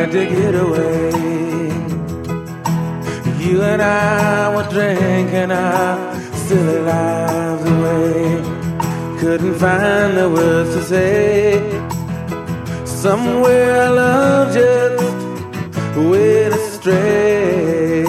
tried to get away. You and I were drinking our silly lives away. Couldn't find the words to say. Somewhere our love just went astray.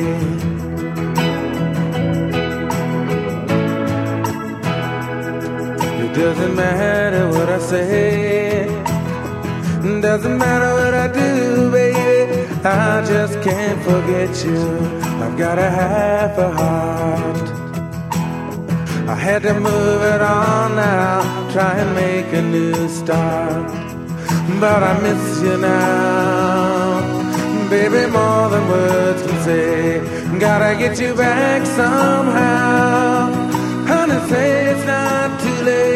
It doesn't matter what I say, doesn't matter what I do, baby, I just can't forget you. I've got a half a heart. I had to move it on now, try and make a new start. But I miss you now, baby, more than words can say. Gotta get you back somehow. Honey, say it's not too late.